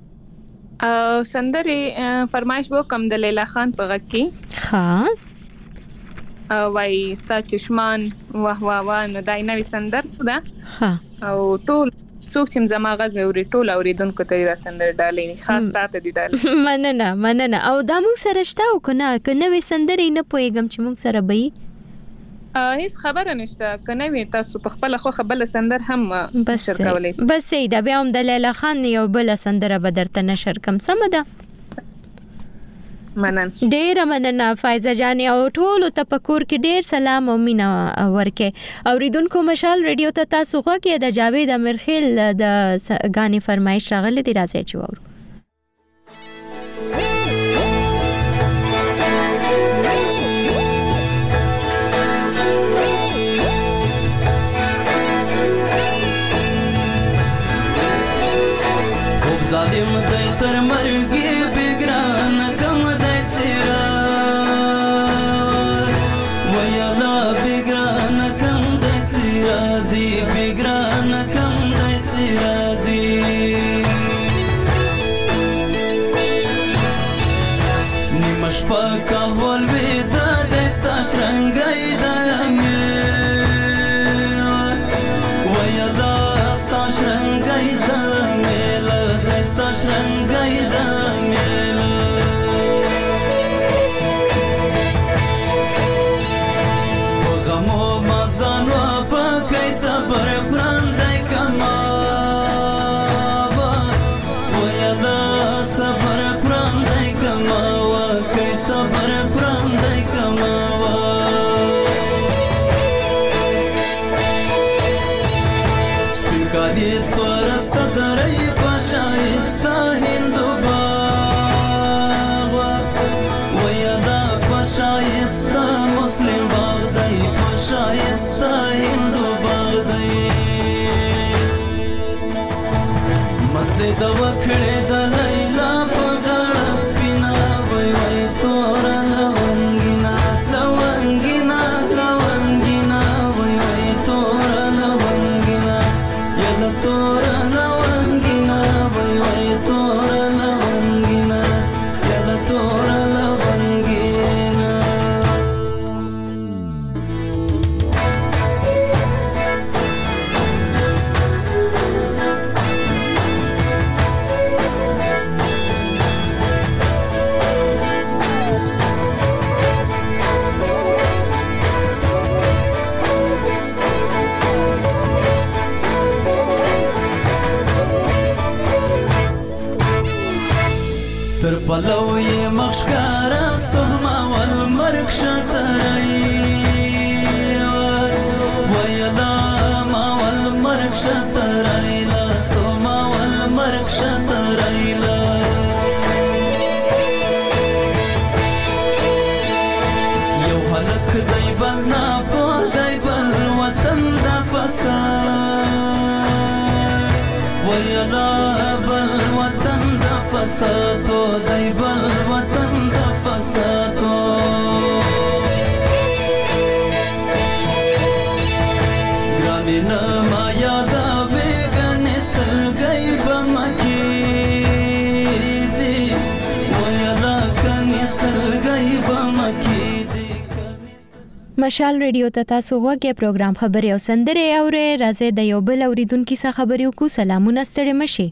سندره فرمایش وو کم د لیلا خان په غږ کې ها وای ستا چشمان واه واه واه نو دای نوې سندره ده ها او ټول څوک چې زما غږ اوري ټول اوریدونکو ته دا سندره ډالې خاص تاسو دي ډالې مننه او دا موږ سره شته او کنه نوې سندره نه پويګم چې موږ سره به هیڅ خبره نشته کنه وي تاسو په خپل خو خپل سندر هم نشر کولای بس دا بیا هم د لیلا خان یو بل سندره به درته نشر کوم سم ده ډیر مننه فایزه جان او ټول تفکر کې ډیر سلام او مینا ورکه اوریدونکو مشال ریډیو ته تاسو خو کې د جاوید امرخیل د غاني فرمایش راغلي دی راځي چې وورو خوب ظالم دی تر مرګ بګران Paka volvida desta shrangaida Waya dasta shrangaida mela desta shrangaida mela Gamo mazanwa pa kaisa bar frandai kama Waya da sabar frandai kama sabar from dai kamawa spikali tora sadarai pashaista hindu bawa wayada pashaista muslim bagdai pashaista hindu bagdai masjid wakhde da laila pagara spina Thank you. مرګ شترای ویلا ما ول مرګ شترای لا سو ما ول مرګ شترای لا یو هلک دی بل نا په دی بل وطن د فساد ویلا بل وطن د فساد دی بل وطن د فساد ګرانه ما یاد وګن سلګي بمکی دی ویلا کني سلګي بمکی مشال ریډیو ته تاسو غوږی پروګرام خبري او سندره اوري راځي د یو بل اوریدونکو څخه خبري وکړو سلامونه ستړي مشي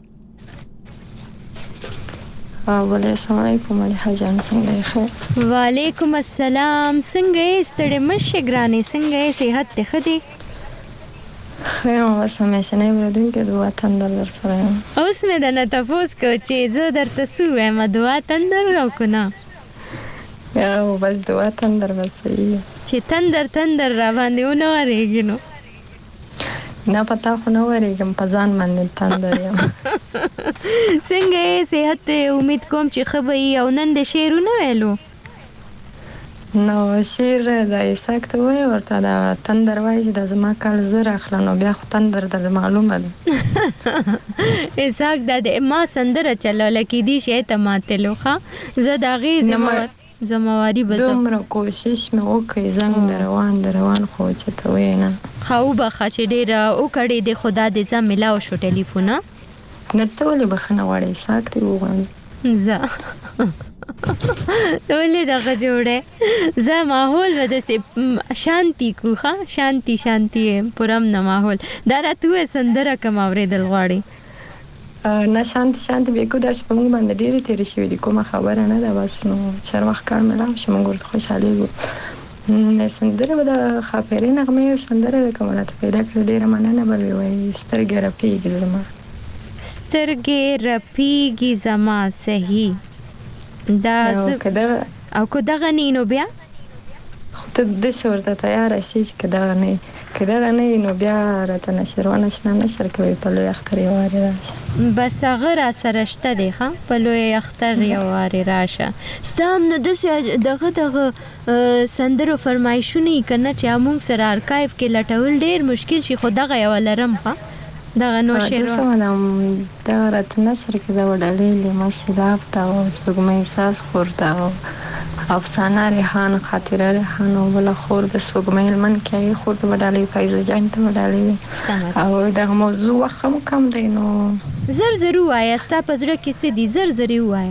السلام علیکم ملیحه جان څنګه یې خیر وعلیکم السلام څنګه یې ستړي مشي ګرانې څنګه یې صحت ته خدي خیر اوس مې شنه ورته د وطن در سره اوس مې د نه تاسو کو چې زه درته سوې ما د وطن در او کنه او بس د وطن در وسې چې تندر را باندې ونه ورېږي نو نه پتا خو نه ورېږم په ځان باندې تندر یم څنګه صحت امید کوم چې خبري او نن د شعرونه ویلو نو شعر د ایساک ته وای ورته دا تندر وای چې د زما کال زر اخلا نو بیا خو تندر د معلومه ده ایساک د ما سندره چلول کې دي شی ته ماته لوخه زه دا غي زمواري بس دومره کوشش مې وکړ زنګ روان خو چې ته وینا خو به خاصه ډیر او کړي د خدا دې ز ملاو شو ټلیفون نه ته ولې بخنه وړې ساکتي وغواړم زه ولې دغه جوړه زه ماحول ودسه شانتی کوخه شانتی پرم نه ماحول دا راته سندره کوم اوریدل غواړي نه شانتی به کو داس په موږ باندې ډېری تیر شوې دي کومه خبره نه ده بس نو چر وخت کار ملام شم موږ خوشاله یو سندره به د خاطرې نغمه یو سندره کومه ته پیدا کړې ډېر مننه به وي سترګې رپیږي زما صحیح دا او کو دغه نینو بیا خو ته د څورته تیار شې چې کداغه نه نو بیا راته نشروانه نشر کوي په لوی اختر یو واره راشه بس هغه سره شته دی ها په لوی اختر یو واره راشه ستام نو دغه سندرو فرمایشونه کنه چې موږ سره ارکایو کې لټول ډیر مشکل شي خو دغه یو لرم ها دغه نو شعر دا راته نشر کې دا وډلې مسیلاب تا او سپګمې احساس خوردا افسانه ریحان خاطره ریحان او بل خور د سپګمې من کې خورد وډلې فایزه جان ته وډلې او دا موضوع کم دی نو زر وایا ستا پزړه کې سې دي زر وایا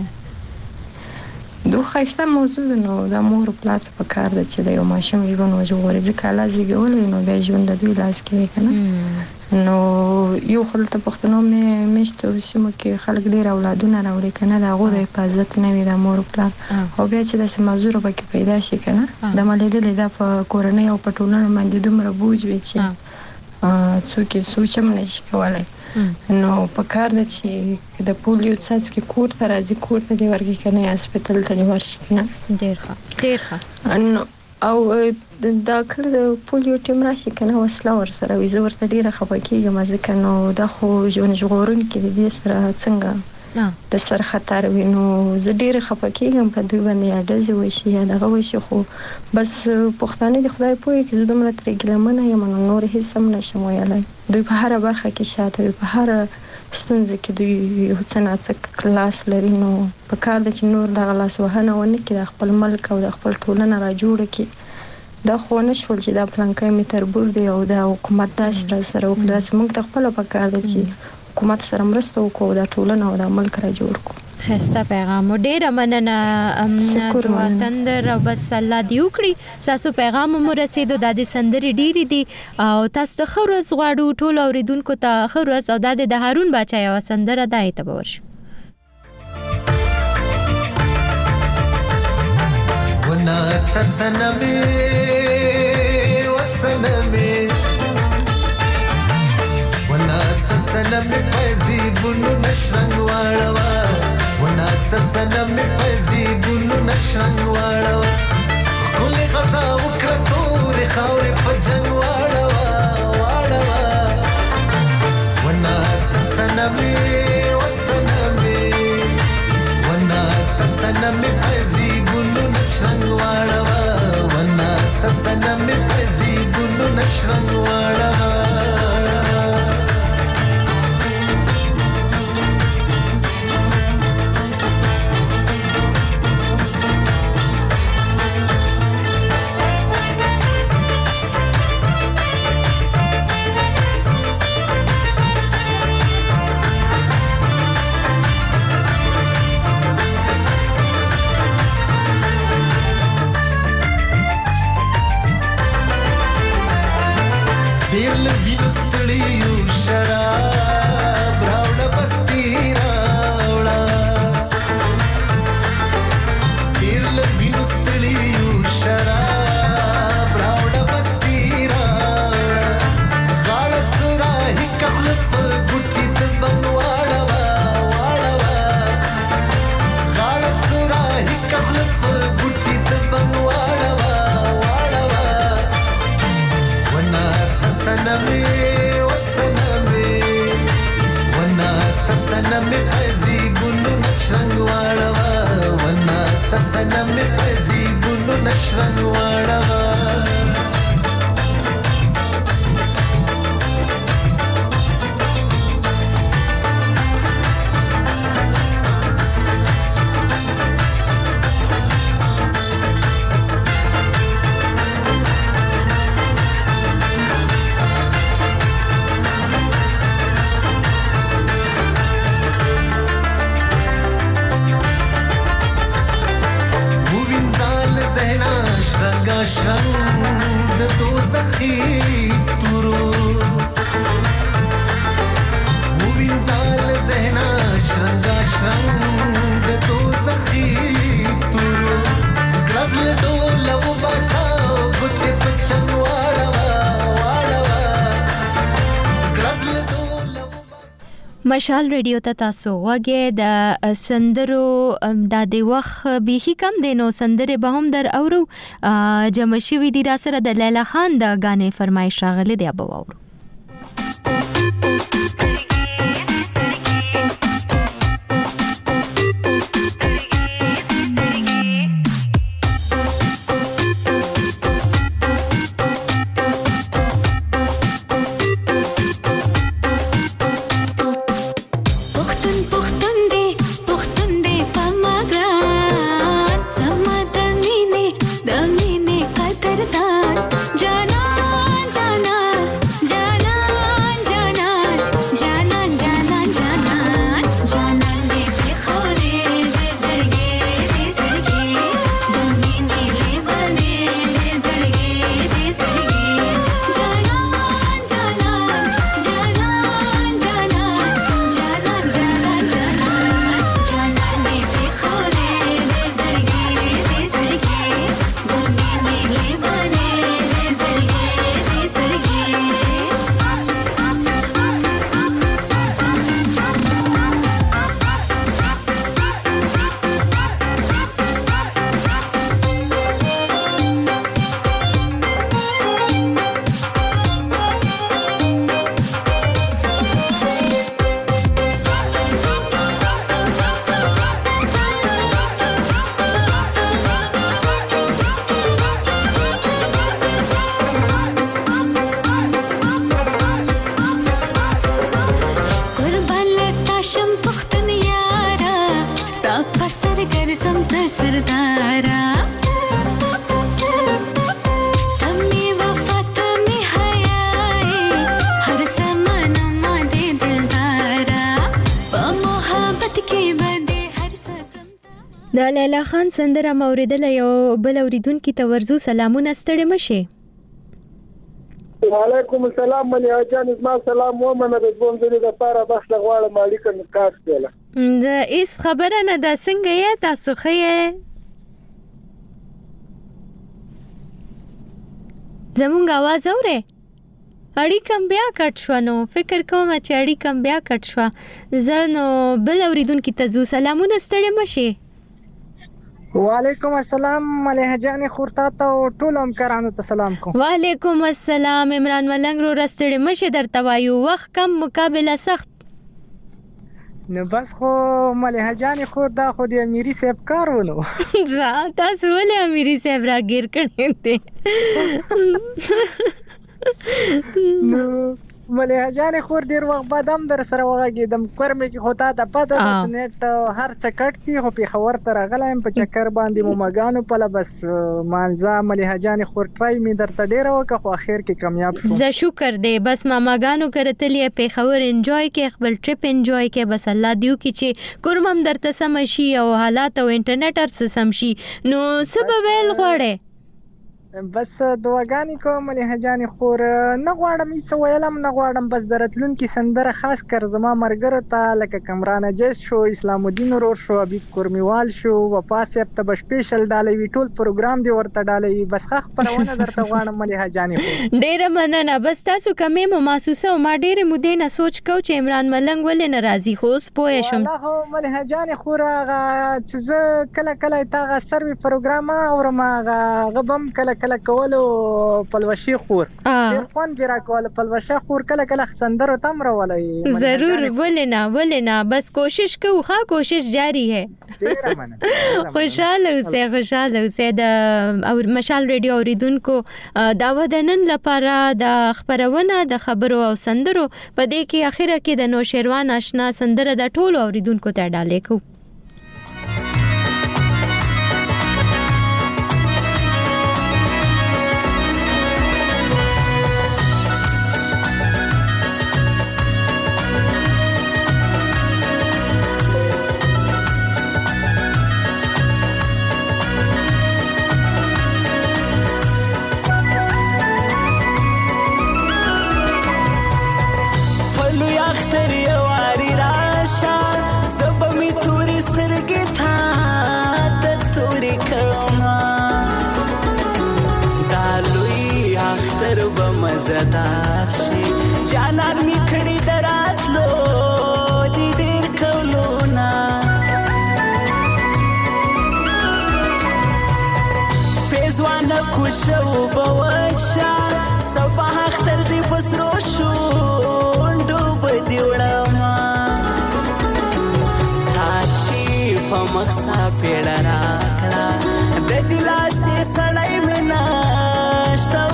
دوه خاصه موضوع نو د مور پلاټ په کار د چې د یو ماشوم ژوند وجوړي ځکه لازم ګول نو به ژوند د دوی لاس کې کنه نو یو خلته پښتنو مې مشته سیمه کې خلک ډیر اولادونه راوړي کنه دا غو د حفاظت نه وي د مور پلاټ او بیا چې د سمازور پکې پیدا شي کنه د مالیدل د په کورنۍ او پټولنه باندې دومره بوج وي چې څوک یې سوچم نشي کولای نو په کار د چې د پولیو څاڅکي کور ته راځي کور ته دی ورګي کنه هسپتال ته ورشي کنه ډیر ښه او دا کله د پولیو ټیم راشي کنه وسله ور سره وي زه ورته ډیره خپه کیږم ځکه نو دا خو ژوند ژغورون کې د سره څنګه د سر خطر وینو زه ډیره خپه کیږم په دوی باندې اډزي وشي یا دغه وشي خو بس پښتانه د خدای په کې زه دومره ترې ګلمنه یم نور هیڅ هم نشم ویلای دوی په هر برخه کې شاته په هر ستونزه کې دوی یو څه کلاس لري نو په کار د چې نور د غلاس وهنه ونه کې د خپل ملک او د خپل ټولنه را جوړ کی دا خو نشول چې دا پلانکای می تربور دی او د حکومت داس را سره وکړه چې موږ خپل په کار دی چې حکومت سره مرسته وکړو د ټولنه او د ملک را جوړ کو خسته پیغام ډیر مننه دعا تندر او بس الله دی وکړي تاسو پیغام مو رسیدو د دې سندري ډيري دي او تاسو ته خورز غواړو ټول اوریدونکو ته خورز او د هارون باچا یو سندره دایته ورش ونا سسنمي وسنمي ونا سسنمي پزي بونو نشرنګ واړوا ونا سسنمي پزي بونو نشرنګ واړوا خاورې په جنگ واړوا واړوا وناڅ سنمې وسنمې وناڅ سنمې پزي ګلو نشرنګ واړوا وناڅ سنمې پزي ګلو نشرنګ واړوا مشال ریډیو ته تاسو وګه د سندرو د وخت به کم دینو سندره به هم در اورو جمشي وی دی را سره د لیلا خان د غانې فرمایش راغله دی به اورو د لیلا خان سندره موریدل یو بل اوریدونکو ته ورزو سلامونه ستړي مشه. وعلیکم السلام ملیا جان اسما سلام و منه د بوم دې د پاره بخښ غواړم مالک نکاس کړه. د اس خبره نه د څنګه یې تاسو خې زمونږ आवाज اورې اړی کم بیا کټ شو نو فکر کوم چې اړی کم بیا کټ شو زه نو بل اوریدونکو ته زو سلامونه ستړي مشه. وعلیکم السلام مليحه جان خورتا ته ټول همکارانو ته سلام کوم. وعلیکم السلام عمران ملنګ رو رستړې مشه درته وایو وخت کم مقابله سخت. نو بس خو مليحه جان خور دا خو د امیری صاحب کار ونه ځا تاسو ولې امیری صاحب راګیر کړی ته نو مليحه جان خور ډیر وخت بعد هم در سره وغږیدم کورمې کې خو تا ته پته ده چې نت هر څه کټ دي خو په خبر تر غلایم په چکر باندې مو مګانو په بس مانځه مليحه جان خور ټرای می درته ډیر وکه خو اخر کې کامیاب شو. زه شکر دی بس ما مګانو کرتلې په خبر انجوای کې خپل ټریپ انجوای کې بس الله دیو کې چې کورمم درته سم شي او حالات او انټرنیټ هر څه سم شي نو سبب ویل غواړي بس دواګانی کوم مليحه جان خور نه غواړم هیڅ ویلم نه غواړم بس درتلون کې سندره خاص کر زما مرګر ته لکه کمران جیس شو اسلام الدین ورور شو ابي کورمیوال شو وفا صاحب ته سپیشل ډالوي ټول پروګرام دی ورته ډالوي بس خخ پرونه درته غواړم مليحه جان خور ډیره مننه بس تاسو کمې مو محسوسه او ما ډیره مودې نه سوچ کو چې عمران ملنګ ولې ناراضي خو سپوې شم والله مليحه جان خور چې کله کله تاغه سروي پروګرام او ما غبم کله کولو پلوشي خور ډیر خوان بیره کول پلوشي خور کله سندرو تم راولای ضرور ولنا بس کوشش کوو ښه کوشش جاری ہے خوشاله اوسه د مشال ریډیو اوریدونکو داوا د نن لپاره د خبرونه د خبرو او سندرو په دې کې اخره کې د نوشیروان آشنا سندره د ټولو اوریدونکو ته ډالې کو مزدار شي جانان می کړي دراتلو دي ډېر کولونا پېزوان کوشو بوچا صباح اختر دي بسرو شو ډوب دی وړما تاچی په مخسا پیړه راکړه د دلاسې سړی منا شتو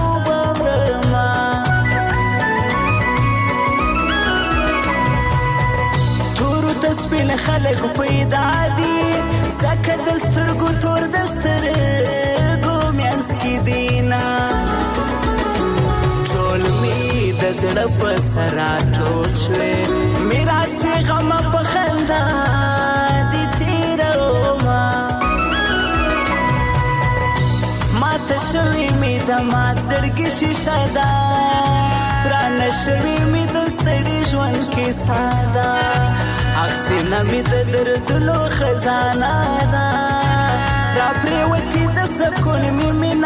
سپین خلق پیدا دي زکه دسترګو تور دسترګو میانس کی دینا ټول می د زړه په سرا ټوچوي میرا سی غم په خندا دي تیرو ما تشوي می د ما زړګي شیشه دا پران شوي می د ستړي ژوند کې ساده اکسینا می د دردلو خزانه دا را پریوتی د سکون می